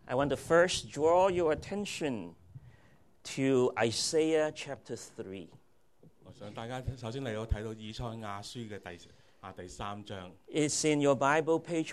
I want to first draw your attention to Isaiah chapter 3. 我想大家首先嚟到睇到以賽亞書嘅第3章。 It's in your Bible, page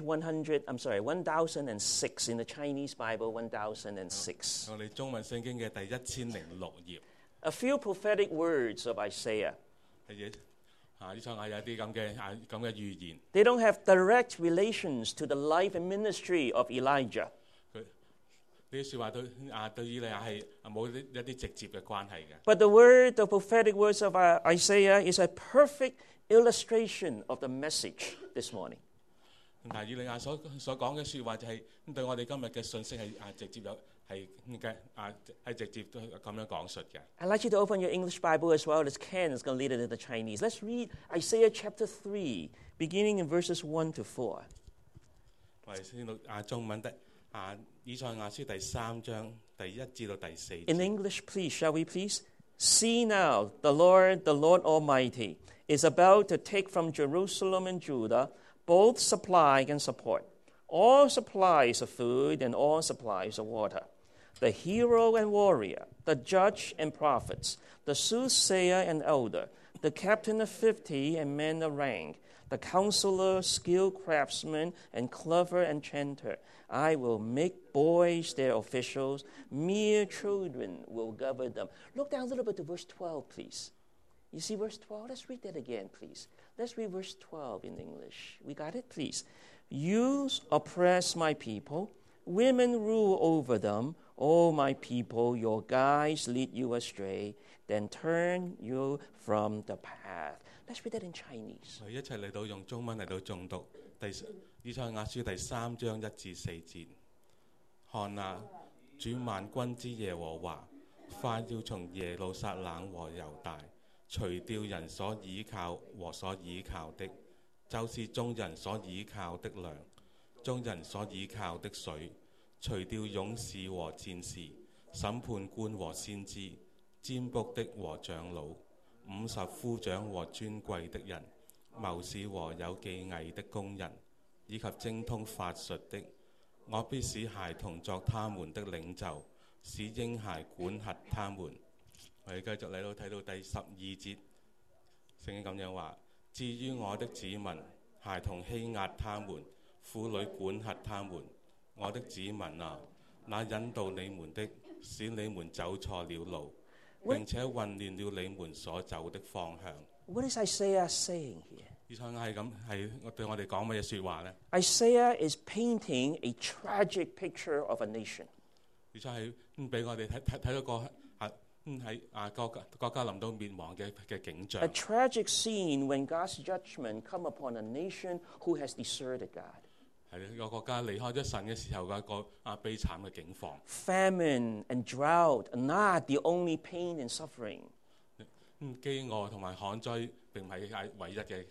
1006 in the Chinese Bible, 1006. 我哋中文聖經嘅第1006頁。 A few prophetic words of Isaiah. 以賽亞有啲咁嘅預言。 They don't have direct relations to the life and ministry of Elijah. 呢啲説話對以利亞係冇一啲直接嘅關係嘅。 But the prophetic words of Isaiah is a perfect illustration of the message this morning. 但係以利亞所講嘅説話就係對我哋今日嘅信息係直接咁樣講述嘅。 I'd like you to open your English Bible as well as Ken is going to lead it into Chinese. Let's read Isaiah chapter 3, beginning in verses 1 to 4. 我哋先讀中文的以賽亞書第3章第1至到第4 In 節。 English, please, shall we please? See now, the Lord Almighty, is about to take from Jerusalem and Judah both supply and support, all supplies of food and all supplies of water. The hero and warrior, the judge and prophets, the soothsayer and elder, the captain of 50 and men of rank, the counselor, skilled craftsman, and clever enchanter. I will make boys their officials, mere children will govern them. Look down a little bit to verse 12, please. You see verse 12? Let's read that again, please. Let's read verse 12 in English. We got it? Please. Youths oppress my people. Women rule over them. O my people, your guides lead you astray. Then turn you from the path. Let's read that in Chinese. 我哋一齊嚟到用中文嚟到誦讀以賽亞書第3章1至4節。看啊，主萬軍之耶和華快要從耶路撒冷和猶大除掉人所倚靠和所倚靠的，就是眾人所倚靠的糧，眾人所倚靠的水，除掉勇士和戰士，審判官和先知，占卜的和長老，50夫長和尊貴的人，謀士和有技藝的工人，以及精通法術的。我必使孩童作他們的領袖，使嬰孩管轄他們。我哋繼續嚟到睇到第12節，聖經咁樣話：至於我的子民，孩童欺壓他們，婦女管轄他們。我的子民啊，那引導你們的，使你們走錯了路，並且混亂了你們所走的方向。 What is Isaiah saying here? 以賽亞係對我哋講乜嘢説話呢？ Isaiah is painting a tragic picture of a nation. 以賽係俾我哋睇到個喺國家臨到滅亡嘅景象。 A tragic scene when God's judgment come upon a nation who has deserted God. 係個國家離開咗神嘅時候嘅一個悲慘嘅境況。 Famine and drought are not the only pain and suffering. 飢餓同埋旱災並唔係唯一嘅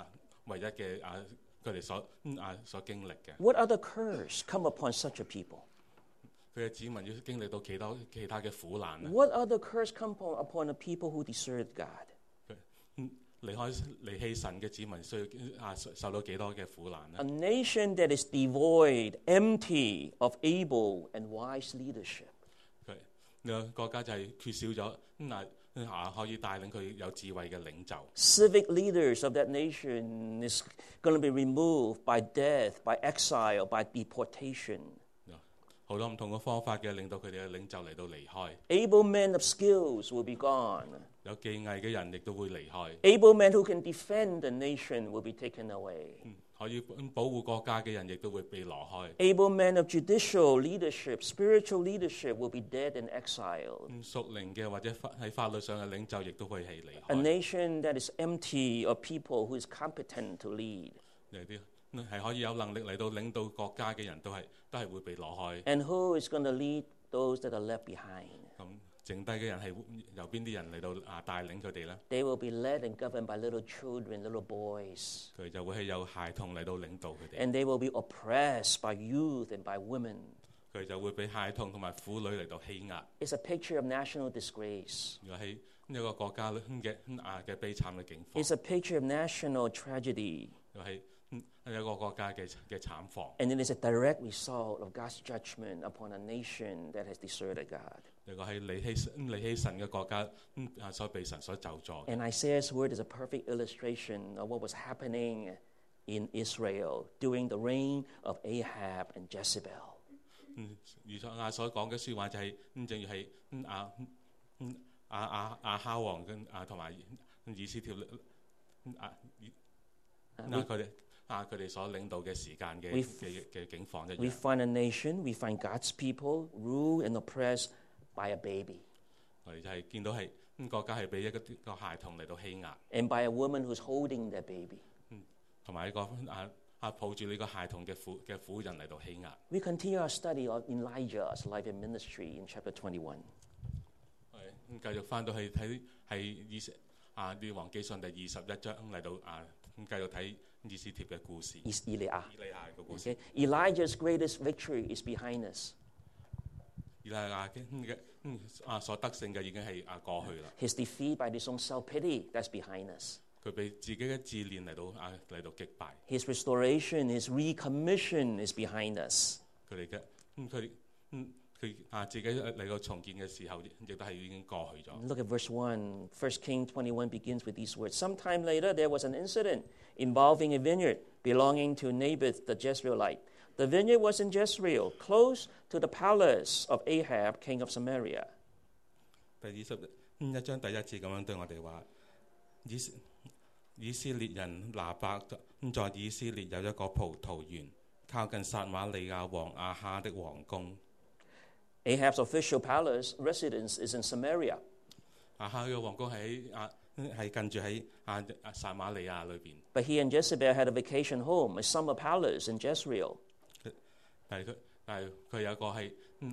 佢哋所經歷嘅。 What other curse come upon such a people? 佢嘅子民要經歷到其他嘅苦難啊！ What other curse come upon a people who desert God? 離棄神嘅子民需要受到幾多嘅苦難 A 咧？ nation that is devoid, empty of able and wise leadership. 佢呢個國家就係缺少咗可以帶領佢有智慧嘅領袖。 Civic leaders of that nation is going to be removed by death, by exile, by deportation. 好多唔同嘅方法嘅，令到佢哋嘅領袖嚟到離開。 Able men of skills will be gone. 有技藝嘅人亦都會離開。 Able men who can defend the nation will be taken away. 可以保護國家嘅人亦都會被攞開。 Able men of judicial leadership, spiritual leadership will be dead and exiled. 屬靈嘅或者喺法律上嘅領袖亦都會係離 A 開。 nation that is empty of people who is competent to lead. 有啲係可以有能力嚟到領導國家嘅人都係會被攞開。 And who is going to lead those that are left behind? 咁剩低嘅人係由邊啲人嚟到帶領佢哋咧？ They will be led and governed by little children, little boys. 佢就會係有孩童嚟到領導佢哋。 And they will be oppressed by youth and by women. 佢就會俾孩童同埋婦女嚟到欺壓。 It's a picture of national disgrace. 如果喺呢個國家嘅悲慘嘅境況。 It's a picture of national tragedy. 又係一個國家嘅慘況。 And it is a direct result of God's judgment upon a nation that has deserted God. 呢個係離棄神嘅國家，所被神所咒詛。 And Isaiah's word is a perfect illustration of what was happening in Israel during the reign of Ahab and Jezebel. 以賽亞所講嘅説話就係、正如係亞哈王跟同埋以斯帖佢哋所領導嘅時間嘅境況一 We 樣。 find a nation, we find God's people ruled and oppressed by a baby 我哋就係見到係國家係俾一個孩童嚟到欺壓， and by a woman who's holding that baby. 同埋一個抱住呢個孩童嘅婦人嚟到欺壓。 We continue our study of Elijah's life and ministry in chapter 21. 繼續翻到去睇係列王紀上第21章嚟到繼續睇以斯帖嘅故事。 Is Eliah. 以利亞嘅故事。 Okay? Elijah's greatest victory is behind us. 以利亞嘅所得勝嘅已經係過去啦。 His defeat by his own self-pity, that's behind us. 佢被自己嘅自戀嚟到擊敗。 His restoration, his recommission is behind us. 佢哋嘅佢自己嚟到重建嘅時候，亦都係已經過去咗。 Look at verse 1. 1 King 21 begins with these words. Sometime later, there was an incident involving a vineyard belonging to Naboth the Jezreelite. The vineyard was in Jezreel, close to the palace of Ahab, king of Samaria. 第21章第1節咁樣對我哋話：以色列人拿伯在以色列有一個葡萄園，靠近撒瑪利亞王亞哈的王宮。 Ahab's official palace residence is in Samaria. 亞哈嘅王宮係近住喺撒瑪利亞裏邊。 But he and Jezebel had a vacation home, a summer palace in Jezreel. 但係佢有一個係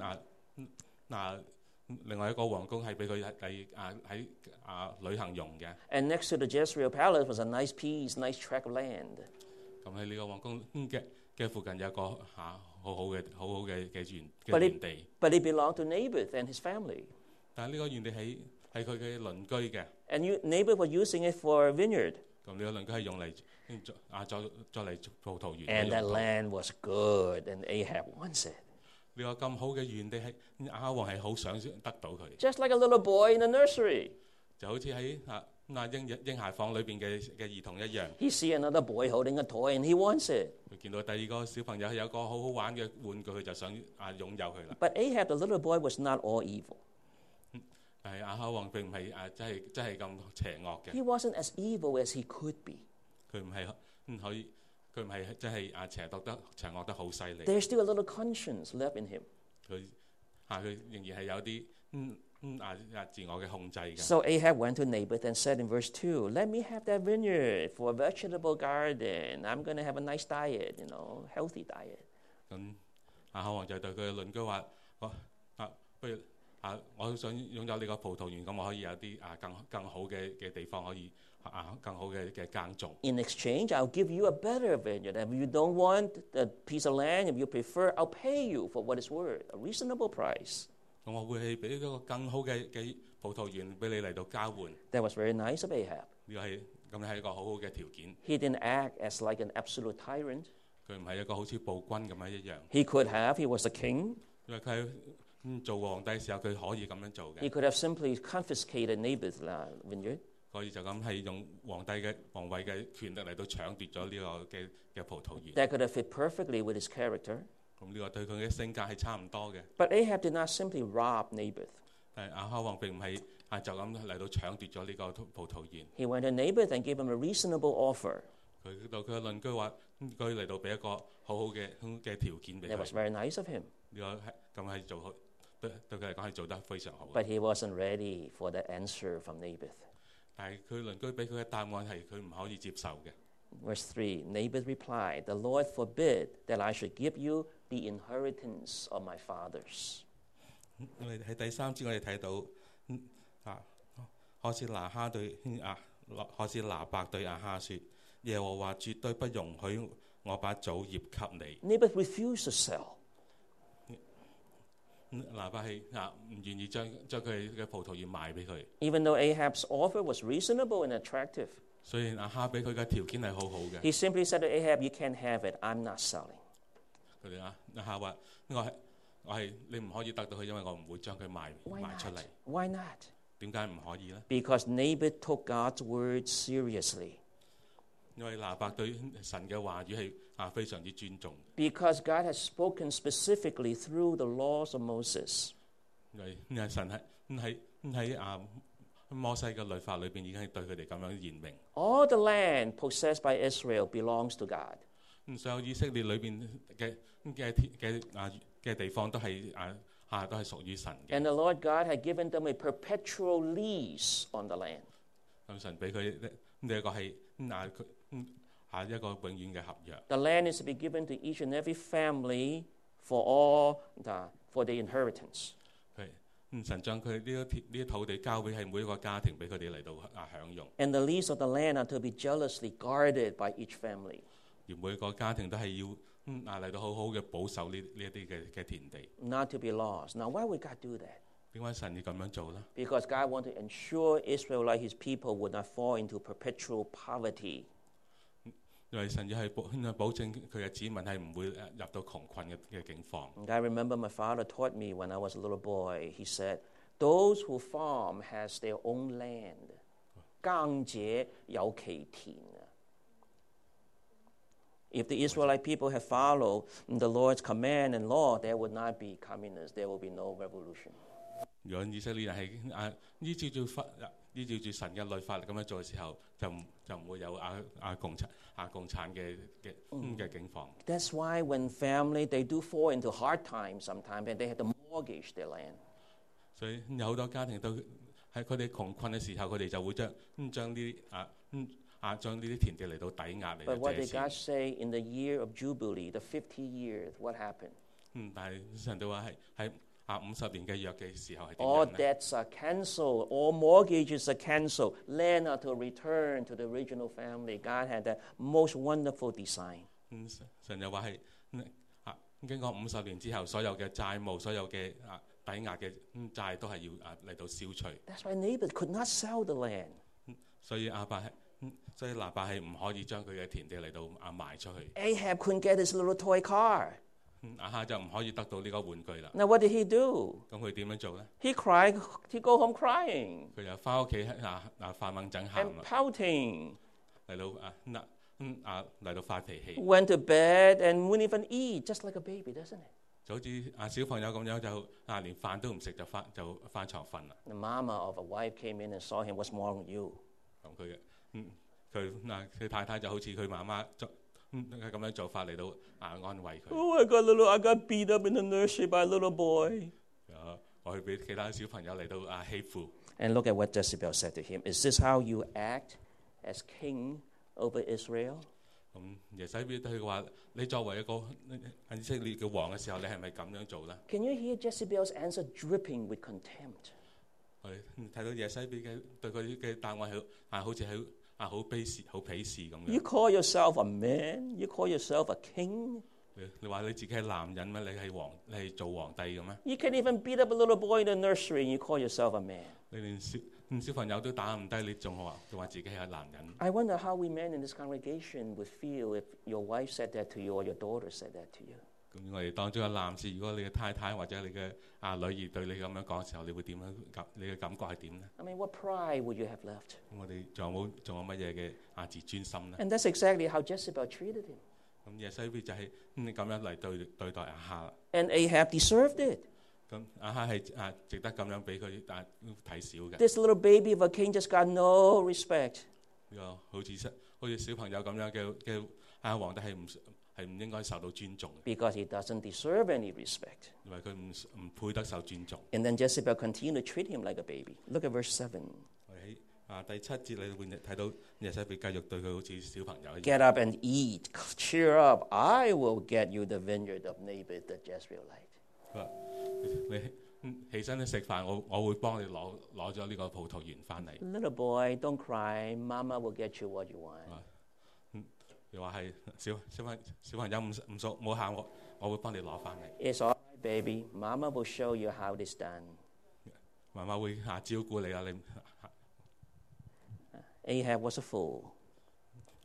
另外一個王宮係俾佢喺旅行用嘅。 And next to the Jezreel palace was a nice piece, nice tract of land. 咁喺呢個王宮嘅附近有一個好好嘅園地。 But it belonged to Naboth and his family. 但係呢個園地係佢嘅鄰居嘅。 And Naboth was using it for a vineyard. 咁呢個鄰居係用嚟再嚟葡萄園。 And that land was good, and Ahab wants it. 呢個咁好嘅園地係亞哈王係好想得到佢。 Just like a little boy in a nursery. 就好似喺嬰孩房裏邊嘅兒童一樣。 He see another boy holding a toy, and he wants it. 佢見到第二個小朋友有一個好好玩嘅玩具，佢就想擁有佢啦。 But Ahab, the little boy, was not all evil. 但係亞哈王並唔係真係咁邪惡嘅。 He wasn't as evil as he could be. 佢唔係真係邪惡得好犀利。 There's still a little conscience left in him. 佢仍然係有啲自我嘅控制嘅。 So Ahab went to Naboth and said in verse 2, "Let me have that vineyard for a vegetable garden. I'm going to have a nice diet, healthy diet." 咁亞哈王就對佢嘅鄰居話：不如我想擁有呢個葡萄園，咁我可以有啲更好嘅地方可以更好嘅耕種。 In exchange, I'll give you a better vineyard. If you don't want the piece of land, if you prefer, I'll pay you for what it's worth, a reasonable price. 咁我會係俾一個更好嘅葡萄園俾你嚟到交換。 That was very nice of Ahab. 呢個係一個好好嘅條件。 He didn't act as like an absolute tyrant. 佢唔係一個好似暴君咁樣一樣。 He could have. He was a king. 因為佢做皇帝嘅時候，佢可以咁樣做嘅。 He could have simply confiscated Naboth's vineyard. 可以就咁係用皇位嘅權力嚟到搶奪咗呢個嘅葡萄園。 That could have fit perfectly with his character. 咁呢個對佢嘅性格係差唔多嘅。 But Ahab did not simply rob Naboth. 但係亞哈王並唔係就咁嚟到搶奪咗呢個葡萄園。 He went to Naboth and gave him a reasonable offer. 佢對佢嘅鄰居話：佢嚟到俾一個好好嘅條件俾 That was 佢。 very nice of him. 呢個咁係做好，對佢嚟講係做得非常好。 But he wasn't ready for the answer from Naboth. 但係佢鄰居俾佢嘅答案係佢唔可以接受嘅。 Verse 3, Naboth replied, "The Lord forbid that I should give you the inheritance of my fathers." 我哋喺第3節我哋睇到可是拿伯對亞哈說：耶和華絕對不容許我把祖業給你。 Naboth refused to sell. 拿伯係唔願意將佢嘅葡萄園賣俾佢。 Even though Ahab's offer was reasonable and attractive. 所以亞哈俾佢嘅條件係好好嘅。 He simply said to Ahab, "You can't have it. I'm not selling." 佢哋亞哈話：我係你唔可以得到佢，因為我唔會將佢賣 Why 出 not? 嚟。 Why not? 點解唔可以呢？ Because Naboth took God's word seriously. 因為拿伯對神嘅話語係非常之尊重。 Because God has spoken specifically through the laws of Moses. 因為神喺摩西嘅律法裏邊已經係對佢哋咁樣言明。 All the land possessed by Israel belongs to God. 所有以色列裏邊嘅地方都係都係屬於神嘅。 And the Lord God had given them a perpetual lease on the land. 咁神俾佢呢一個係一個永遠嘅合約。 The land is to be given to each and every family for the inheritance. 神將佢呢啲土地交俾係每一個家庭俾佢哋嚟到享用。 And the lease of the land are to be jealously guarded by each family. 而每一個家庭都係要嚟到好好嘅保守呢一啲嘅田地。 Not to be lost. Now, why would God do that? 點解神要咁樣做呢？ Because God wanted to ensure Israel, like his people, would not fall into perpetual poverty. 因為神要係保證佢嘅子民係唔會入到窮困嘅境況。 And I remember my father taught me when I was a little boy. He said, "Those who farm has their own land. 耕者有其田." If the Israelite people had followed the Lord's command and law, there would not be communists. There will be no revolution. 如果以色列人係依照住神嘅律法咁樣做嘅時候，就唔會有共產嘅境況。 That's why when family they do fall into hard times sometimes, and they have to mortgage their land. 所以有好多家庭都喺佢哋窮困嘅時候，佢哋就會將呢啲田地嚟到抵押嚟 But 到 what 借 did God 錢。 say in the year of Jubilee, the 50 years? What happened? 但係神都話喺50年嘅約嘅時候係點 All 樣呢？ debts are cancelled. All mortgages are cancelled. Land are to return to the original family. God had that most wonderful design. 神又話係經過50年之後，所有嘅債務、所有嘅抵押嘅債都係要嚟到消除。 That's why Naboth could not sell the land. 所以拿伯係唔可以將佢嘅田地嚟到賣出去。 Ahab couldn't get his little toy car. 亞哈就唔可以得到呢個玩具啦。 Now what did he do? 咁佢點樣做呢？ He cried. He go home crying 佢又翻屋企發猛整喊 and 啦， pouting. 嚟到發脾氣， Went to bed and wouldn't even eat, just like a baby, doesn't it? 就好似小朋友咁樣，就連飯都唔食就翻床瞓啦。 The mama of a wife came in and saw him. What's wrong with you? 咁佢太太就好似佢媽媽咁樣做法嚟到安慰佢。 Oh, I got beat up in the nursery by a little boy. 我去俾其他小朋友嚟到欺負。 And look at what Jezebel said to him. Is this how you act as king over Israel? 咁耶洗別對佢話：你作為一個以色列嘅王嘅時候，你係咪咁樣做呢？ Can you hear Jezebel's answer dripping with contempt? 我哋睇到耶洗別對佢嘅答案好似好鄙視咁 You 樣。 call yourself a man? You call yourself a king? 你話你自己係男人咩？你係做皇帝嘅咩？ You can even beat up a little boy in the nursery and you call yourself a man. 你連小朋友都打唔低，你仲話自己係男人？ I wonder how we men in this congregation would feel if your wife said that to you or your daughter said that to you. 咁我哋當中嘅男士，如果你嘅太太或者你嘅女兒對你咁樣講嘅時候，你會點樣？你嘅感覺係點呢？ I mean, what pride would you have left? 咁我哋仲有乜嘢嘅自尊心呢？ And that's exactly how Jezebel treated him. 咁耶西別就係咁樣嚟對待亞哈啦。 And Ahab deserved it. 咁亞哈係值得咁樣俾佢睇小嘅。 This little baby of a king just got no respect. 呢個好似小朋友咁樣嘅皇帝係唔應該受到尊重嘅， Because he doesn't deserve any respect. 因為佢唔配得受尊重。 And then Jezebel continued to treat him like a baby. Look at verse 7. 我喺第7節你會睇到耶西別繼續對佢好似小朋友一樣。 Get up and eat. Cheer up. I will get you the vineyard of Naboth the Jezreelite. 佢話你起身去食飯，我會幫你攞咗呢個葡萄園翻嚟。 Little boy, don't cry. Mama will get you what you want. 又話係小朋友唔熟冇喊我會幫你攞翻嚟。 It's all right, baby. Mama will show you how it's done. 媽媽會照顧你啦。你 Ahab was a fool.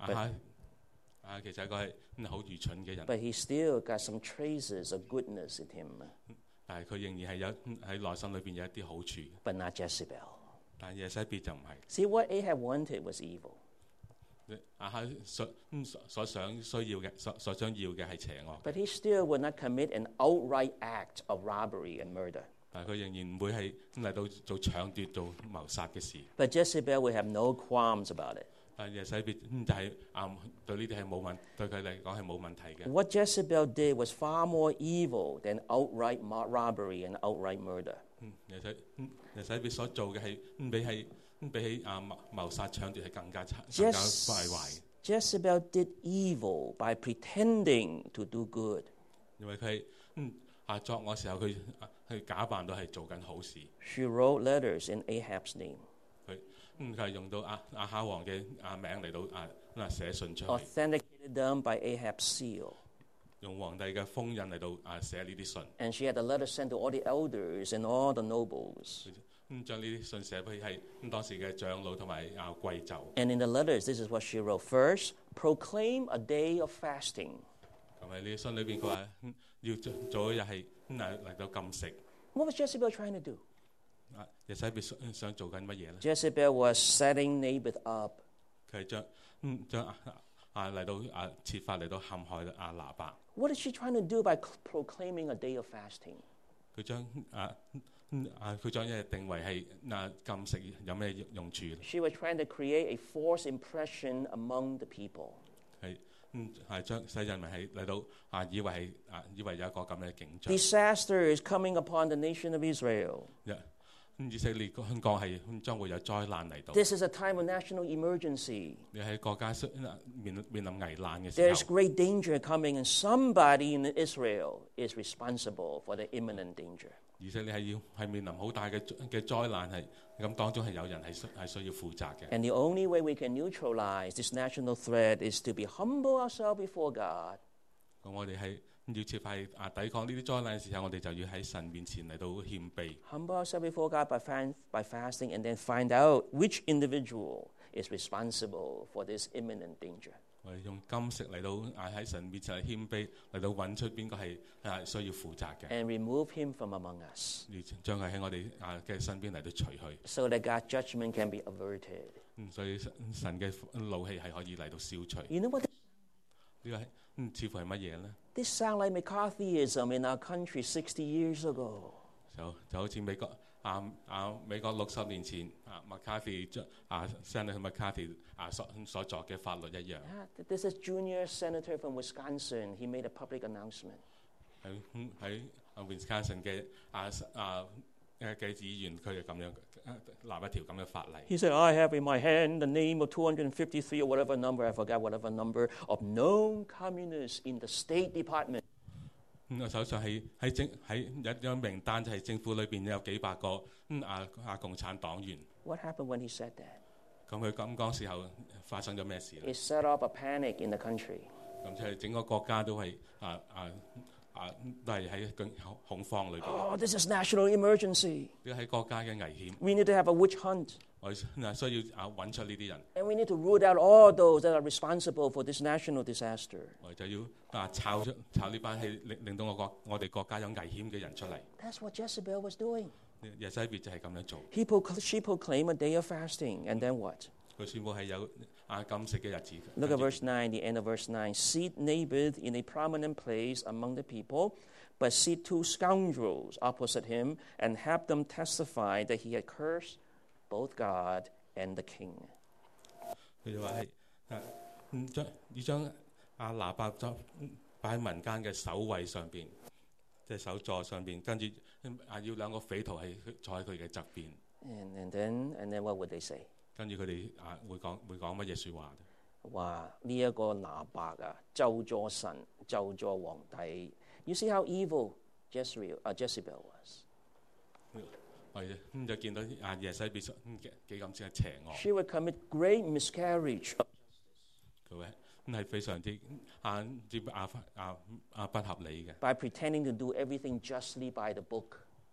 亞哈其實係一個係好愚蠢嘅人， but he still got some traces of goodness in him, 但係佢仍然係有喺內心裏邊有一啲好處， but not Jezebel. 但耶西別就唔係。 See, what Ahab wanted was evil. 亞哈所想要嘅係邪惡， But he still would not commit an outright act of robbery and murder. 但係佢仍然唔會係嚟到做搶奪、做謀殺嘅事。 But Jezebel would have no qualms about it. 但係耶西別就係對呢啲係冇問，對佢嚟講係冇問題嘅。 What Jezebel did was far more evil than outright robbery and outright murder. 耶西別所做嘅係比起謀殺搶奪係更加敗壞。 Jezebel did evil by pretending to do good. 因為佢作惡時候，佢假扮到係做緊好事。 She wrote letters in Ahab's name, 佢係用到亞哈王嘅名嚟到寫信出去， authenticated them by Ahab's seal. 用皇帝嘅封印嚟到寫呢啲信。 And she had the letter sent to all the elders and all the nobles. 將呢啲信寫俾係當時嘅長老同埋貴胄。 And in the letters, this is what she wrote. First, proclaim a day of fasting. 咁喺呢啲信裏邊，佢話要做一日係嚟到禁食。 What was Jezebel trying to do? 耶西別想做緊乜嘢咧？ Jezebel was setting Naboth up. 佢係將嚟到設法嚟到陷害拿伯。 What is she trying to do by proclaiming a day of fasting? 佢將一日定為係禁食，有咩用處咧？ She was trying to create a false impression among the people. 係將使人民係嚟到以為有一個咁嘅景象。 Disaster is coming upon the nation of Israel. 以色列香港係將會有災難嚟到。 This is a time of national emergency. 你喺國家面臨危難嘅時 There's 候， great danger coming, and somebody in Israel is responsible for the imminent danger. 以色列係面臨好大嘅災難，係咁當中係有人係需要負責嘅。 And the only way we can neutralize this national threat is to be humble ourselves before God. 咁我哋係要設法抵抗呢啲災難嘅時候，我哋就要喺神面前嚟到謙卑。 Humble ourselves before God by fasting, and then find out which individual is responsible for this imminent danger. 我哋用禁食嚟到喺神面前嚟謙卑，嚟到揾出邊個係需要負責嘅， And remove him from among us, 將佢喺我哋嘅身邊嚟到除去。 so that God's judgment can be averted. 所以神嘅怒氣係可以嚟到消除。 You know what? 呢個係似乎係乜嘢咧？ This sounds like McCarthyism in our country 60 years ago. 就好似美國60年前McCarthy Senator McCarthy 所作嘅法律一樣。 This is junior senator from Wisconsin. He made a public announcement. 喺 Wisconsin 嘅議員，佢就咁樣立一條咁嘅法例。 He said, I have in my hand the name of 253 or whatever number, I forgot whatever number, of known communists in the State Department. 我手上係有一張名單，就係政府裏邊有幾百個共產黨員。 What happened when he said that? 咁佢咁講時候發生咗咩事咧？ It set off a panic in the country. 咁即係整個國家都係喺恐慌裏邊。 Oh, this is national emergency. 呢個係國家嘅危險， We need to have a witch hunt. 我哋需要揾出呢啲人， And we need to root out all those that are responsible for this national disaster. 我哋就要炒呢班係令到我哋國家有危險嘅人出嚟。 That's what Jezebel was doing. 耶西別就係咁樣做， She proclaimed a day of fasting, and then what? 佢宣佈係有禁食嘅日子。 Look at verse 9, the end of verse 9. Seat Naboth in a prominent place among the people, but seat 2 scoundrels opposite him, and have them testify that he had cursed both God and the king. 佢就話係將拿伯擺喺民間嘅首位上邊，即係首座上邊，跟住要兩個匪徒係坐喺佢嘅側邊。 And then what would they say? 跟住佢哋會講乜嘢説話？ 哇！呢一個拿伯啊，咒詛神，咒詛皇帝。You see how evil Jezebel was. 我哋就見到耶西別幾咁之邪惡。 She would commit great miscarriage. 佢係非常之不合理嘅。 By pretending to do everything justly by the book.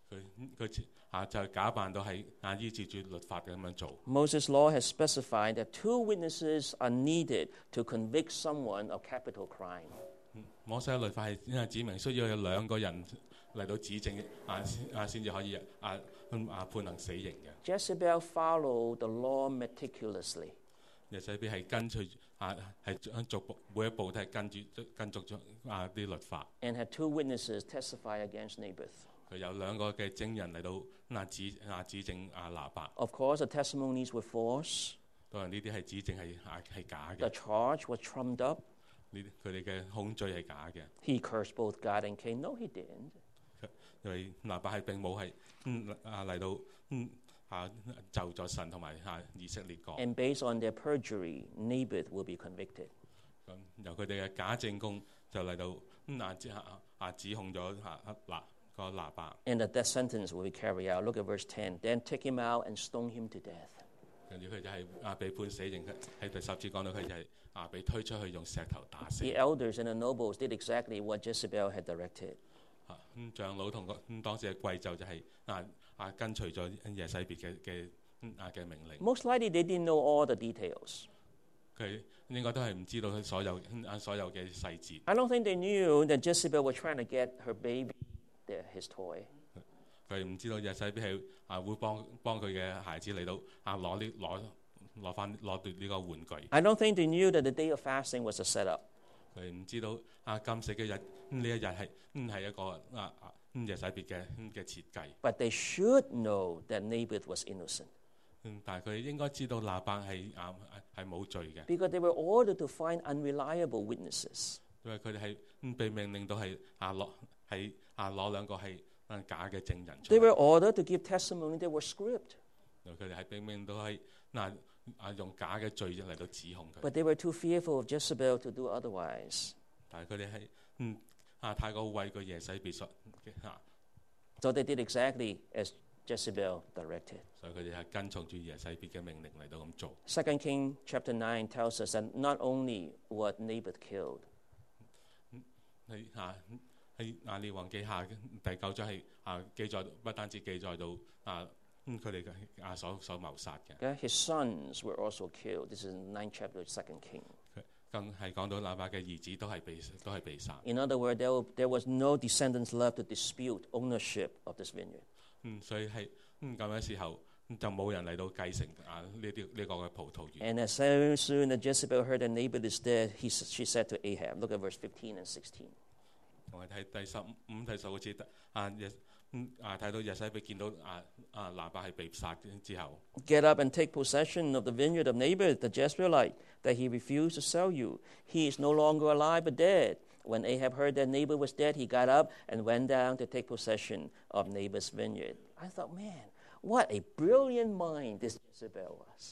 佢就假扮到係依照住律法咁樣做。 Moses' law has specified that 2 witnesses are needed to convict someone of capital crime. 摩西嘅律法係指明需要有2個人嚟到指證先至可以判行死刑嘅。 Jezebel followed the law meticulously. 耶洗別係跟隨係逐步每一步都係跟足咗啲律法。 And had 2 witnesses testify against Naboth. 佢有2個嘅證人嚟到指證拿伯。 Of course, the testimonies were false. 當然呢啲係指證係假嘅。 The charge was trumped up. 佢哋嘅控罪係假嘅。 He cursed both God and Cain. No, he didn't. 因為拿伯係並冇係嚟到就咗神同埋以色列國。 And based on their perjury, Naboth will be convicted. 由佢哋嘅假證供就嚟到指控咗個拿伯。 And the death sentence will be carried out. Look at verse 10. Then take him out and stone him to death. 跟住佢就係被判死刑。喺第10節講到佢就係被推出去用石頭打死。 The elders and the nobles did exactly what Jezebel had directed. 長老同當時嘅貴胄就係跟隨咗耶洗別嘅命令。 Most likely they didn't know all the details. 佢應該都係唔知道佢所有嘅細節。 I don't think they knew that Jezebel was trying to get her baby, his toy. 佢唔知道耶洗別係會幫佢嘅孩子嚟到攞奪呢個玩具。 I don't think they knew that the day of fasting was a setup. 佢唔知道禁食嘅日呢一日係一個耶洗別嘅設計。 But they should know that Naboth was innocent. 但係佢應該知道拿伯係冇罪嘅。 Because they were ordered to find unreliable witnesses. 因為佢哋係被命令到係攞2個係假嘅證人出 They 嚟。 were ordered to give testimony that were script. 佢哋係被命令到係用假嘅罪嚟到指控佢。 But they were too fearful of Jezebel to do otherwise. 但係佢哋係太過畏懼耶洗別所 So they did exactly as Jezebel directed. 所以佢哋係跟從住耶洗別嘅命令嚟到咁做。 2 Kings chapter 9 tells us that not only what Naboth killed, 喺列王記下第9章係記載，不單止記載到佢哋嘅所謀殺嘅。 okay, his sons were also killed. This is in 9th chapter of 2 Kings. 更係講到拿伯嘅兒子都係被殺。 In other words, there was no descendants left to dispute ownership of this vineyard. 所以係咁嘅時候就冇人嚟到繼承呢個嘅葡萄園。 And as soon as Jezebel heard that Naboth is dead, she said to Ahab, look at verse 15 and 16. 我哋睇第15、第16節睇到耶洗別見到拿伯係被殺之後， Get up and take possession of the vineyard of Naboth the Jezreelite, that he refused to sell you. He is no longer alive but dead. When Ahab heard that Naboth was dead, he got up and went down to take possession of Naboth's vineyard. I thought, man, what a brilliant mind this Jezebel was.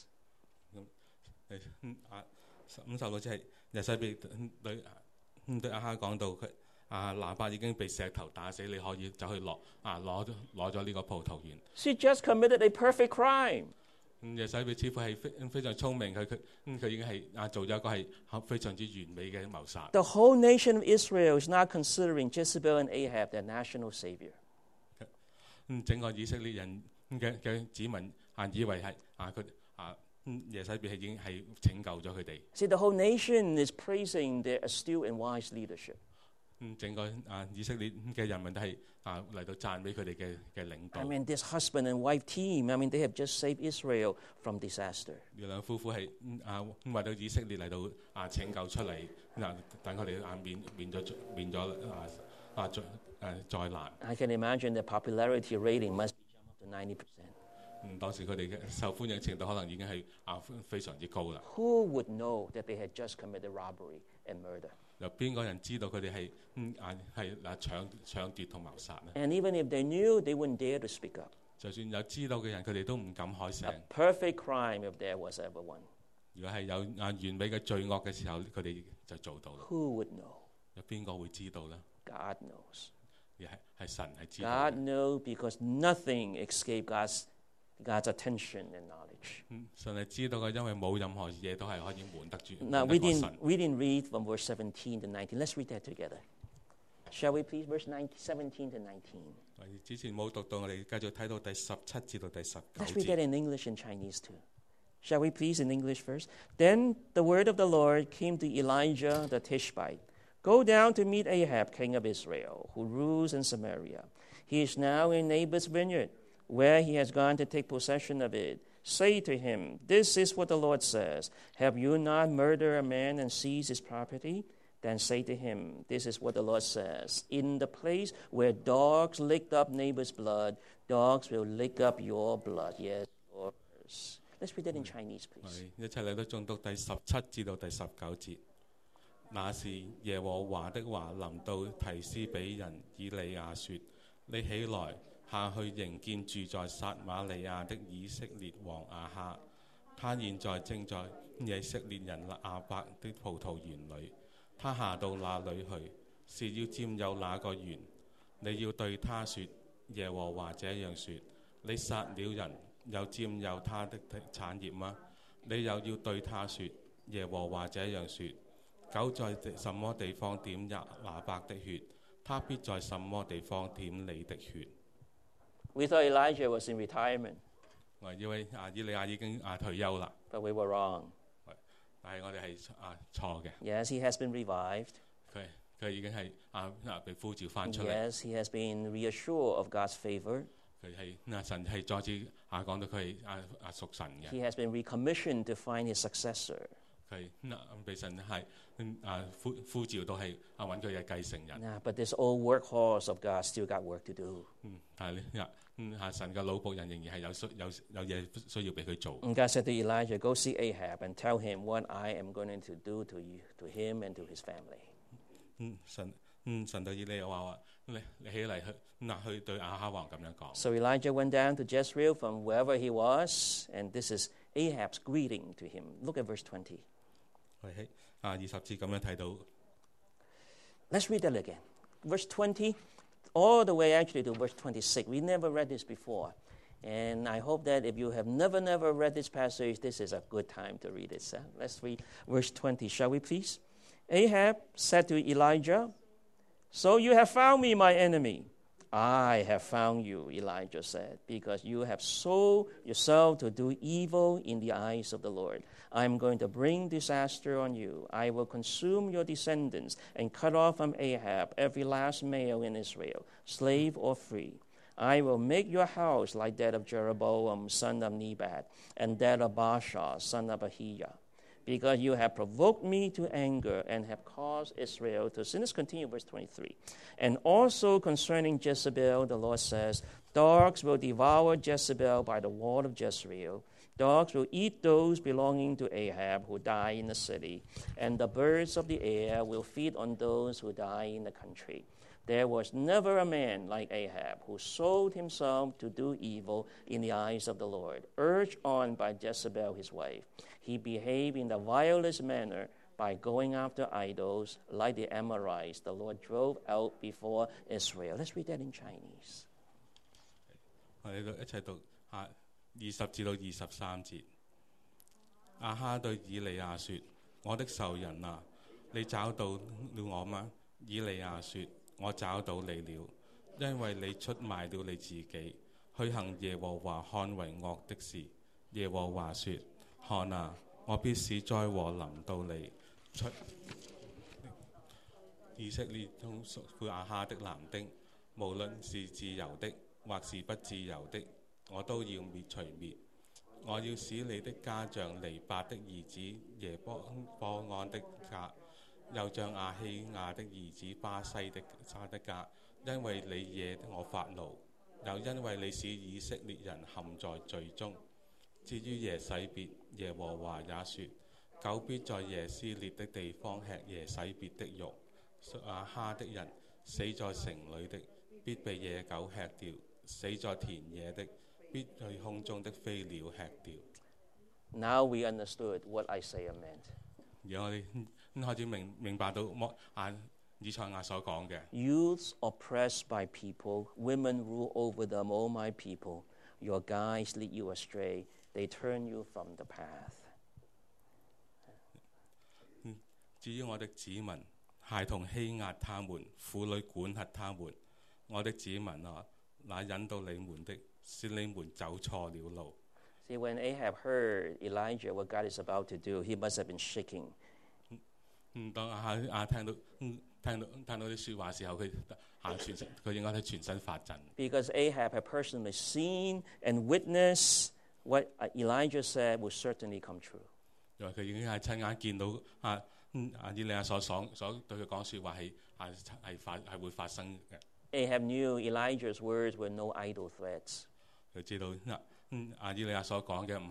56節係耶洗別對亞哈講到佢。拿伯已經被石頭打死，你可以走去攞咗呢個葡萄園。 She just committed a perfect crime. 耶洗別似乎係非常聰明，佢已經係做咗一個係非常之完美嘅謀殺。 The whole nation of Israel is now considering Jezebel and Ahab their national savior. 整個以色列人嘅子民以為係耶洗別係已經係拯救咗佢哋。 See, the whole nation is praising their astute and wise leadership. 整個以色列嘅人民都係嚟到讚美佢哋嘅領導。 I mean, this husband and wife team, I mean, they have just saved Israel from disaster. 呢兩夫婦係為到以色列嚟到拯救出嚟，等佢哋免咗災難。 I can imagine the popularity rating must be jumped up to 90%. 當時佢哋嘅受歡迎程度可能已經係非常之高啦。 Who would know that they had just committed robbery and murder? 有邊個人知道佢哋係搶奪同謀殺呢？ And even if they knew, they wouldn't dare to speak up. 就算有知道嘅人，佢哋都唔敢開 A 聲。 perfect crime if there was ever one. 如果係有完美嘅罪惡嘅時候，佢哋就做到啦。 Who would know? 有邊個會知道呢？ God knows. 而係神係知道。 God knows because nothing escaped God's attention and knowledge. 神係知道嘅，因為冇任何嘢都係可以瞞得住。 Now, we didn't read from verse 17 to 19. Let's read that together. Shall we please? Verse 17 to 19. 之前冇讀到，我哋繼續睇到第17至到第19 Let's read that 節。 in English and Chinese too. Shall we please in English first? Then the word of the Lord came to Elijah the Tishbite. Go down to meet Ahab, king of Israel, who rules in Samaria. He is now in Naboth's vineyard, where he has gone to take possession of it. Say to him, this is what the Lord says. Have you not murdered a man and seized his property? Then say to him, this is what the Lord says. In the place where dogs licked up Naboth's blood, dogs will lick up your blood. Yes, yours. Let's read that in Chinese, please. 一齊嚟到誦讀第17至到第19節。那時耶和華的話臨到提斯比人以利亞說：你起來下去迎見住在撒瑪利亞的以色列王亞哈，他現在正在以色列人亞伯的葡萄園裏。他下到那裏去，是要佔有那個園。你要對他說：耶和華這樣說：你殺了人，又佔有他的產業嗎？你又要對他說：耶和華這樣說：狗在什麼地方點亞伯的血，他必在什麼地方點你的血。 We thought Elijah was in retirement, 以為以利亞已經退休啦， but we were wrong. 但係我哋係錯嘅。 Yes, he has been revived. 佢已經係被呼召翻出嚟。 Yes, he has been reassured of God's favor. 佢係神係再次講到佢係屬神嘅。 He has been recommissioned to find his successor. 佢被神係呼召到係揾佢嘅繼承人。 But this old workhorse of God still got work to do. 但係神嘅老僕人仍然係有嘢需要俾佢做。 And God said to Elijah, go see Ahab and tell him what I am going to do to him and to his family. 神對以利亞話：你起嚟去對亞哈王咁樣講。 So Elijah went down to Jezreel from wherever he was, and this is Ahab's greeting to him. Look at verse 20. 喺20節咁樣睇到。 Let's read that again. Verse 20, all the way actually to verse 26. We never read this before. And I hope that if you have never read this passage, this is a good time to read it. So let's read verse 20, shall we please? Ahab said to Elijah, so you have found me, my enemy. I have found you, Elijah said, because you have sold yourself to do evil in the eyes of the Lord. I am going to bring disaster on you. I will consume your descendants and cut off from Ahab every last male in Israel, slave or free. I will make your house like that of Jeroboam, son of Nebat, and that of Baasha, son of Ahijah, because you have provoked me to anger and have caused Israel to sin. Let's continue verse 23. And also concerning Jezebel, the Lord says, dogs will devour Jezebel by the wall of Jezreel. Dogs will eat those belonging to Ahab who die in the city, and the birds of the air will feed on those who die in the country. There was never a man like Ahab who sold himself to do evil in the eyes of the Lord, urged on by Jezebel his wife. He behaved in the vilest manner by going after idols like the Amorites the Lord drove out before Israel. Let's read that in Chinese. 我哋一齊讀20至到23節。亞哈對以利亞說：我的仇人啊，你找到了我嗎？以利亞說：我找到你了，因為你出賣了你自己，去行耶和華看為惡的事。耶和華說：看啊，我必使災禍臨到你。以色列中屬亞哈的男丁，無論是自由的或是不自由的，我都要除滅。我要使你的家像尼伯的兒子耶波安的家，又像亞希亞的兒子巴西的家，因為你惹我發怒，又因為你使以色列人陷在罪中。至於耶洗別，耶和華也說：狗必在耶斯列的地方吃耶洗別的肉。亞哈的人死在城裏的，必被野狗吃掉；死在田野的，必被空中的飛鳥吃掉。 Now we understood what Isaiah meant. 而我哋開始明白到以賽亞所講嘅。 Youths oppressed by people, women rule over them, O my people. Your guides lead you astray. They turn you from the path. 至於我的子民，孩童欺壓他們，婦女管轄他們。我的子民啊， 那引導你們的，使你們走錯了路。 See, when Ahab heard Elijah what God is about to do, he must have been shaking. 當亞哈聽到啲説話時候，佢應該係全身發震。 Because Ahab had personally seen and witnessed what Elijah said would certainly come true. 因為佢已經係親眼見到以利亞所對佢講説話係會發生嘅。 Ahab knew Elijah's words were no idle threats. 佢知道以利亞所講嘅唔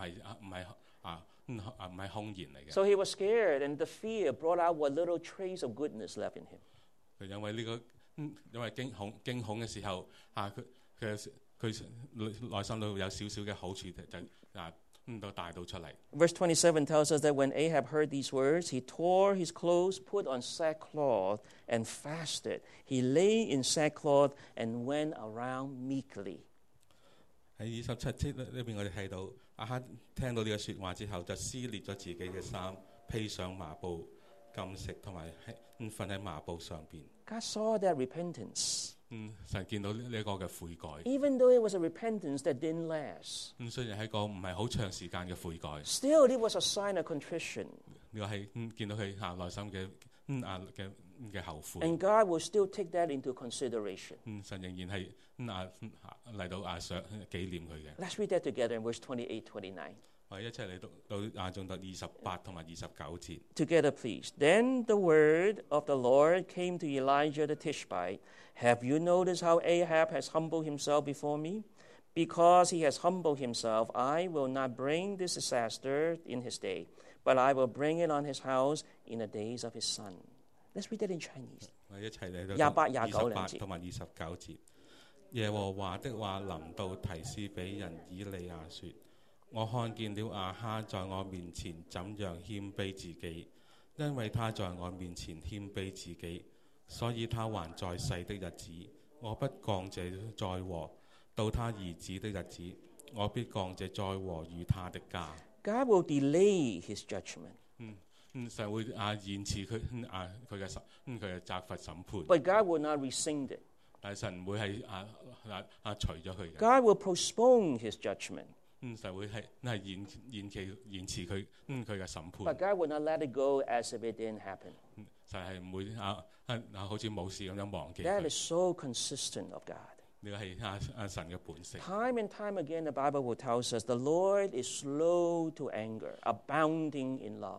係空言嚟嘅。 So he was scared, and the fear brought out what little trace of goodness left in him. 佢因為驚恐嘅時候，佢內心都有少少嘅好處都帶到出嚟。 Verse 27 tells us that when Ahab heard these words, he tore his clothes, put on sackcloth, and fasted. He lay in sackcloth and went around meekly. 喺27節呢邊，我哋睇到亞哈聽到呢個説話之後，就撕裂咗自己嘅衫，披上麻布，禁食同埋瞓喺麻布上邊。 God saw that repentance. 神見到呢一個嘅悔改。 Even though it was a repentance that didn't last, 雖然係一個唔係好長時間嘅悔改， still it was a sign of contrition. 呢個係見到佢內心嘅後悔。 And God will still take that into consideration. 神仍然係嚟到想紀念佢嘅。 Let's read that together in verse 28, 29. 我哋一齊嚟到頌讀28同埋29節。 Together, please. Then the word of the Lord came to Elijah the Tishbite. Have you noticed how Ahab has humbled himself before me? Because he has humbled himself, I will not bring this disaster in his day, but I will bring it on his house in the days of his son. Let's read that in Chinese. 我哋一齊嚟到28同埋29節。耶和華的話臨到提示俾人以利亞說：我看見了亞哈在我面前怎樣謙卑自己，因為他在我面前謙卑自己，所以他還在世的日子，我不降這災禍；到他兒子的日子，我必降這災禍與他的家。 God will delay his judgment. 神會延遲佢嘅責罰審判， But God will not rescind it. 但係神唔會係除咗佢嘅。 God will postpone his judgment. 神會係延遲佢嘅審 But 判。 God will not let it go as if it didn't happen. 神係唔會好似冇事咁樣忘記 That 佢。 is so consistent of God. 呢個係神嘅本性。 Time and time again, the Bible will tell us the Lord is slow to anger, abounding in love.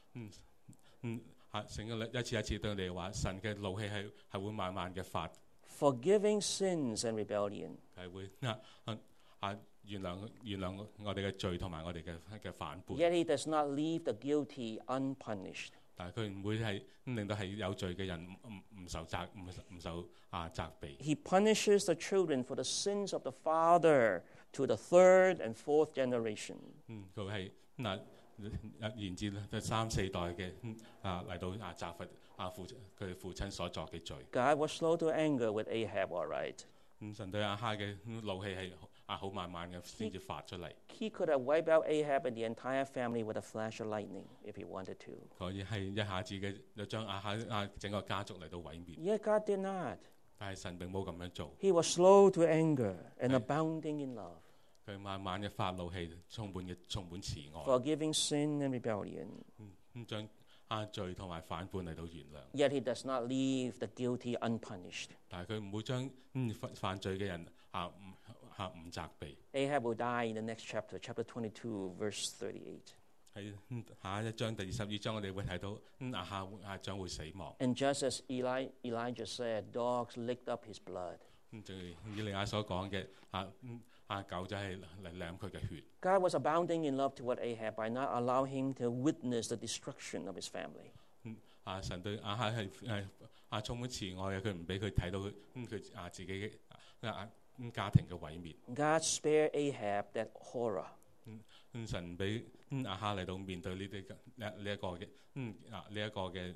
聖經一次一次對我哋話，神嘅怒氣係會慢慢嘅發， Forgiving sins and rebellion. 係會原諒我哋嘅罪同埋我哋嘅反叛。 Yet he does not leave the guilty unpunished. 但係佢唔會係令到係有罪嘅人唔受責備。 He punishes the children for the sins of the father to the third and fourth generation. 佢係延至3、4代嘅嚟到責罰佢父親所作嘅罪。 God was slow to anger with Ahab, all right. 神對亞哈嘅怒氣係好慢慢嘅先至發出嚟。 He could have wiped out Ahab and the entire family with a flash of lightning if he wanted to. 可以係一下子嘅就將亞哈整個家族嚟到毀滅。 Yet God did not. 但係神並冇咁樣做， He was slow to anger and abounding in love, 佢慢慢嘅發怒氣，充滿慈愛， forgiving sin and rebellion. 將罪同埋反叛嚟到原諒。 Yet he does not leave the guilty unpunished. 但係佢唔會將犯罪嘅人唔責備。 Ahab will die in the next chapter, chapter 22, verse 38. 喺下一章第22章，我哋會睇到亞哈將會死亡。 And just as Elijah said, dogs licked up his blood. 正如以利亞所講嘅，狗就係嚟舐佢嘅血。 God was abounding in love toward Ahab by not allowing him to witness the destruction of his family. 神對亞哈係充滿慈愛嘅，佢唔俾佢睇到佢自己嘅家庭嘅毀滅。 God spared Ahab that horror. 神俾亞哈嚟到面對呢一個嘅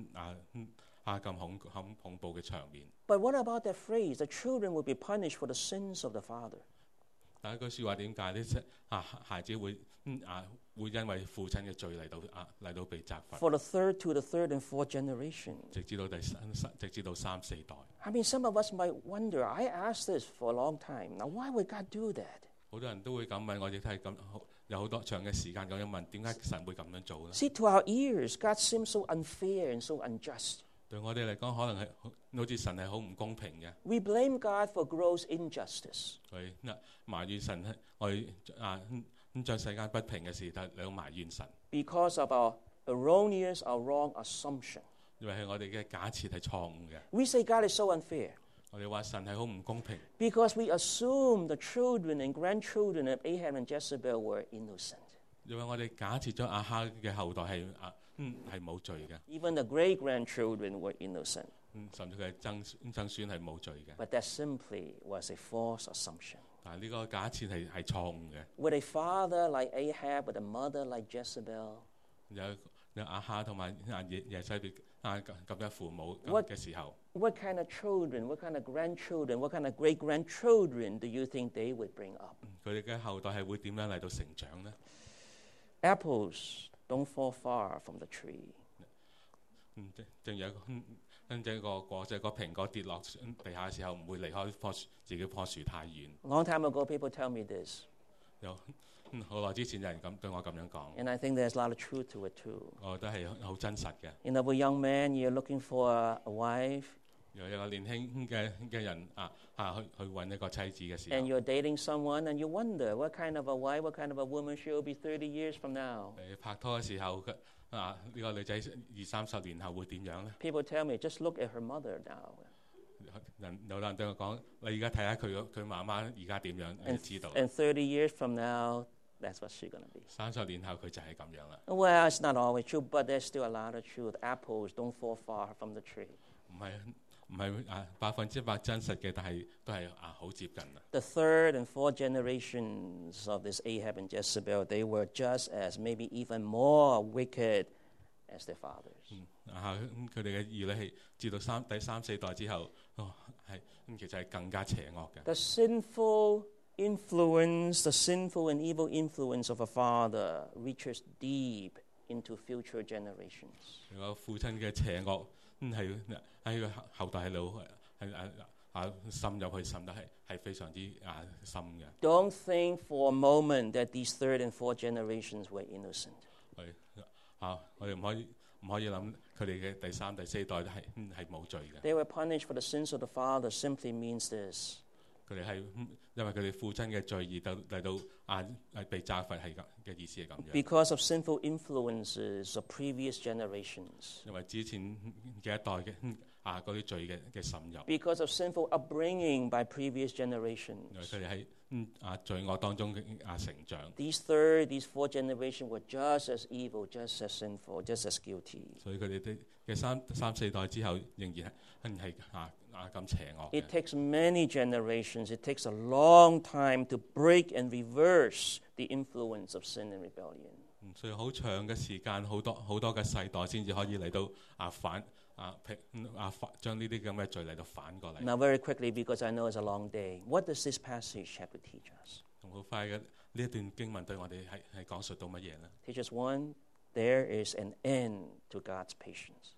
咁恐怖嘅場面。 But what about that phrase? The children will be punished for the sins of the father. 第一句説話點解呢？孩子會會因為父親嘅罪嚟到被責罰， For the third and fourth generation. 直至到三四代。 I mean, some of us might wonder, I asked this for a long time. Now, why would God do that? 好多人都會咁問，我亦都係咁有好多長嘅時間咁樣問，點解神會咁樣做呢？ See, to our ears, God seems so unfair and so unjust. 對我哋嚟講，可能係好似神係好唔公平嘅。 We blame God for gross injustice. 佢埋怨神，我哋將世間不平嘅事嚟到埋怨神， Because of our erroneous or wrong assumption. 因為係我哋嘅假設係錯誤嘅。 We say God is so unfair 我哋話神係好唔公平， because we assume the children and grandchildren of Ahab and Jezebel were innocent. 因為我哋假設咗亞哈嘅後代係冇罪嘅， Even the great-grandchildren were innocent. 甚至佢嘅曾孫係冇罪嘅。 But that simply was a false assumption. 但係呢個假設係錯誤嘅。 With a father like Ahab, with a mother like Jezebel, 有亞哈同埋耶西別咁嘅父母嘅時候， what kind of children, what kind of grandchildren, what kind of great-grandchildren do you think they would bring up? 佢哋嘅後代係會點樣嚟到成長呢？ Apples don't fall far from the tree. 正如跟住個蘋果跌落地下嘅時候，唔會離開自己棵樹太遠。 A long time ago, people tell me this, 有好耐之前有人咁對我咁樣講， and I think there's a lot of truth to it too. 我覺得係好真實嘅。 You know, a young man, you're looking for a wife, 有一個年輕嘅人去揾一個妻子嘅時 and 候， you're dating someone, and you wonder what kind of a wife, what kind of a woman she will be 30 years from now. 你拍拖嘅時候，呢個女仔20-30年後會點樣呢？ People tell me, just look at her mother now. 有人對我講：你而家睇下佢媽媽而家點樣，你就知道。 And 30 years from now, that's what she's going to be. 30年後佢就係咁樣啦。 Well, it's not always true, but there's still a lot of truth. Apples don't fall far from the tree. 唔係100%真實嘅，但係都係好接近啦。 The third and fourth generations of this Ahab and Jezebel, they were just as, maybe even more wicked as their fathers. 佢哋嘅兒女係至到第三四代之後，其實係更加邪惡嘅。 The sinful influence, the sinful and evil influence of a father reaches deep into future generations. 如果父親嘅邪惡係喺個後代喺度滲入去，滲得係非常之深嘅。 Don't think for a moment that these third and fourth generations were innocent. 我哋唔可以諗佢哋嘅第三、第四代係冇罪嘅。 They were punished for the sins of the father simply means this. 佢哋係因為佢哋父親嘅罪而嚟到被責罰係嘅意思係咁樣。 Because of sinful influences of previous generations. 因為之前嘅一代嘅嗰啲罪嘅滲入。 Because of sinful upbringing by previous 因為 generations. 佢哋喺罪惡當中成長。 These third, these fourth generation were just as evil, just as sinful, just as guilty. 所以佢哋嘅三四代之後仍然係咁邪惡嘅。 It takes many generations, it takes a long time to break and reverse the influence of sin and rebellion. 所以好長嘅時間，好多嘅世代先至可以嚟到將呢啲咁嘅罪嚟到反過嚟。 Now, very quickly, because I know it's a long day, what does this passage have to teach us? 好快嘅呢一段經文對我哋係講述到乜嘢呢？ Teach us one, there is an end to God's patience.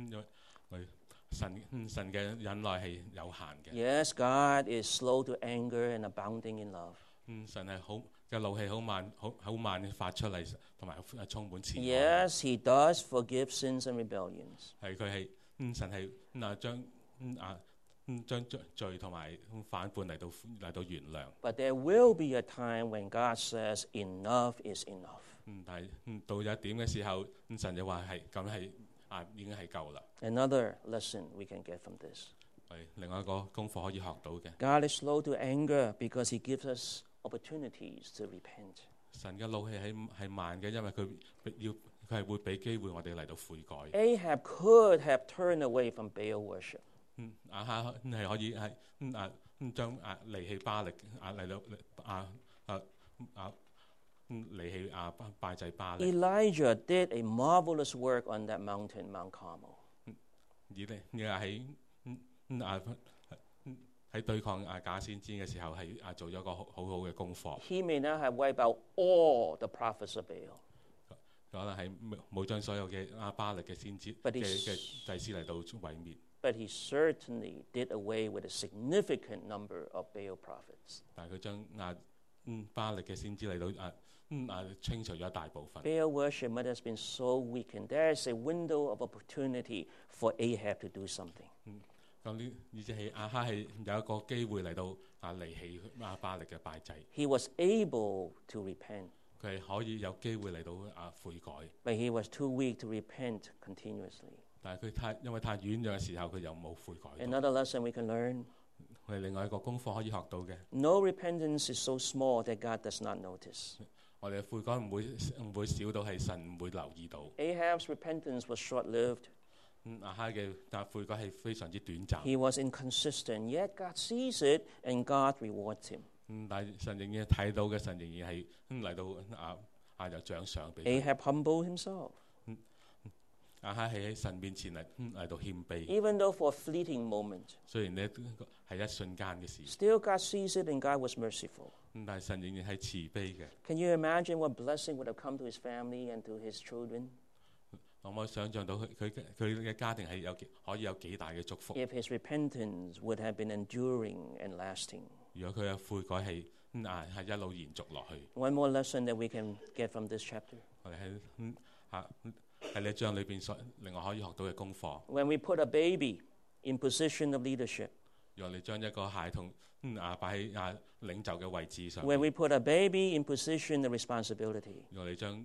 神嘅忍耐係有限嘅。 Yes, God is slow to anger and abounding in love. 神係嘅怒氣好慢發出嚟，同埋充滿慈愛。 Yes, He does forgive sins and rebellions. 係佢係神係將罪同埋反叛嚟到原諒。 But there will be a time when God says, enough is enough. 但係到咗一點嘅時候，神就話係咁係已經係夠啦。 Another lesson we can get from this. 係另外一個功課可以學到嘅。 God is slow to anger because He gives us opportunities to repent. 神嘅怒氣係慢嘅，因為佢係會俾機會我哋嚟到悔改。 Ahab could have turned away from Baal worship. 亞哈係可以係將離棄巴力嚟到離棄拜祭巴力。 Elijah did a marvelous work on that mountain, Mount Carmel. 喺對抗假先知嘅時候係做咗個好好嘅功課。 He may not have wiped out all the prophets of Baal, 可能係冇將所有嘅巴力嘅先知 But 嘅 he's- 祭司嚟到毀滅， but he certainly did away with a significant number of Baal prophets. 但係佢將巴力嘅先知嚟到清除咗一大部分。 Baal worship might have been so weakened. There is a window of opportunity for Ahab to do something. 咁呢，而且係亞哈係有一個機會嚟到離棄巴力嘅拜祭， He was able to repent, 佢係可以有機會嚟到悔改， but he was too weak to repent continuously. 但係佢因為太軟弱嘅時候，佢又冇悔改到。 Another lesson we can learn: 我哋另外一個功課可以學到嘅， no repentance is so small that God does not notice. 我哋嘅悔改唔會少到係神唔會留意到。 Ahab's repentance was short-lived. 亞哈嘅悔改係非常之短暫。 He was inconsistent, yet God sees it and God rewards him. 但係神仍然睇到嘅，神仍然係嚟到有獎賞俾佢。 Ahab humbled himself. 亞哈係喺神面前嚟到謙卑， Even though for a fleeting moment, 雖然呢係一瞬間嘅事， still God sees it and God was merciful. 但係神仍然係慈悲嘅。 Can you imagine what blessing would have come to his family and to his children 可唔可以想象到佢嘅家庭係可以有幾大嘅祝福？ if his repentance would have been enduring and lasting? 如果佢嘅悔改係係一路延續落去， One more lesson that we can get from this chapter. 我哋喺呢一章裏邊另外可以學到嘅功課。 When we put a baby in position of leadership, 如果你將一個孩童擺喺領袖嘅位置上， when we put a baby in position of responsibility, 如果你將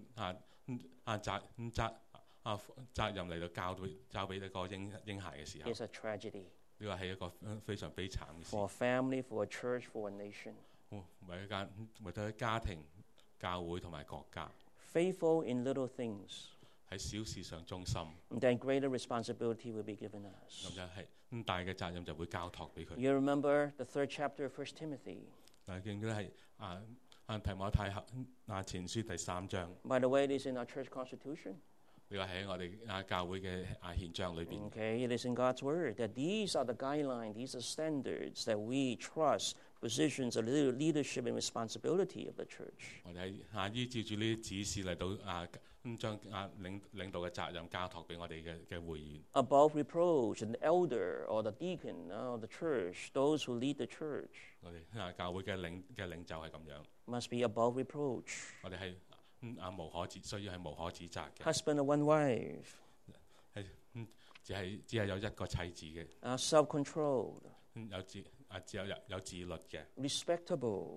責任嚟到交俾一個嬰孩嘅時候， it's a tragedy 呢個係一個非常悲慘嘅事。 for a family, for a church, for a nation. 為咗家庭、教會同埋國家， Faithful in little things, 喺小事上忠心， then greater responsibility will be given 咁 us. 就係大嘅責任就會交託俾佢。 You remember the 3rd chapter of 1 Timothy. 嗱，記唔記得係提摩太前書第3章？ By the way, it is in our church constitution. 呢個係喺我哋教會嘅憲章裏邊。 Okay, it is in God's word that these are the guidelines, these are standards that we trust positions of leadership and responsibility of the church. 我哋係依照住呢啲指示嚟到將領導嘅責任交託俾我哋嘅會員。 Above reproach, an elder or the deacon of the church, those who lead the church, 我哋教會嘅領袖係咁樣， must be above reproach. 我哋係需要係無可指責嘅， Husband of one wife, 係只係有一個妻子嘅， self-controlled, 只有自律嘅， respectable,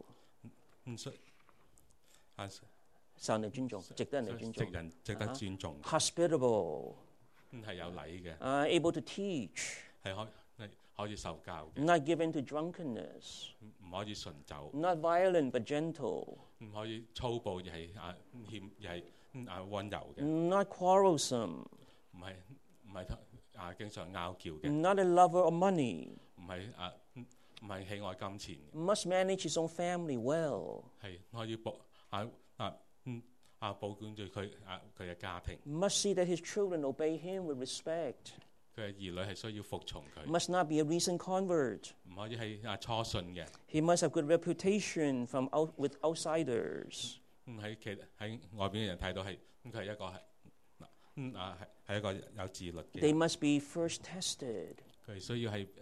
受人尊重，值得人哋尊重。 值得尊重， Hospitable, 係有禮嘅， able to teach, 係可以受教嘅， not given to drunkenness, 唔可以純酒， not violent but gentle, 唔可以粗暴，而係溫柔嘅， not quarrelsome, 唔係經常拗撬嘅， not a lover of money, 唔係喜愛金錢嘅， must manage his own family well, 係可以保管住佢嘅家庭， must see that his children obey him with respect, 佢嘅兒女係需要服從佢， must not be a recent convert. 唔可以係初信嘅， He must have good reputation with outsiders. 喺外邊嘅人睇到係佢係一個係一個有自律嘅 They，must be first tested. 佢需要係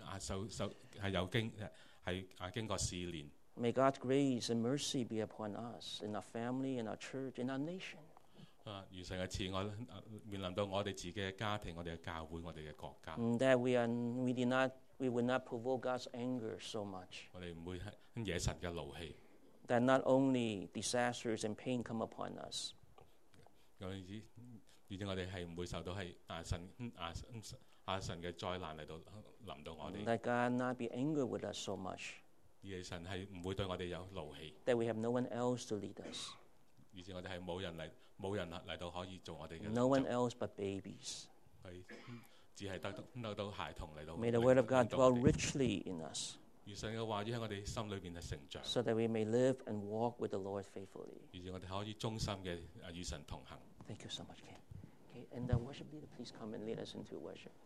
經過試煉。 May God's grace and mercy be upon us, in our family, in our church, in our nation. 完成嘅慈愛面臨到我哋自己嘅家庭、我哋嘅教會、我哋嘅國家， That we will not provoke God's anger so much. 我哋唔會惹神嘅怒氣。 That not only disasters and pain come upon us, 咁而且我哋係唔會受到係神嘅災難嚟到臨到我哋， that God not be angry with us so much, 而係神係唔會對我哋有怒氣， that we have no one else to lead us, 而且我哋係冇人嚟到可以做我哋嘅 no one 領袖， else but babies. 係只係得到孩童嚟到。 May the word of God 領導我 dwell 哋 richly in us, 而神嘅話語喺我哋心裏邊係成長， so that we may live and walk with the Lord faithfully. 而且我哋可以忠心嘅與神同行。 Thank you so much, Ken. Okay, and the worship leader, please come and lead us into worship.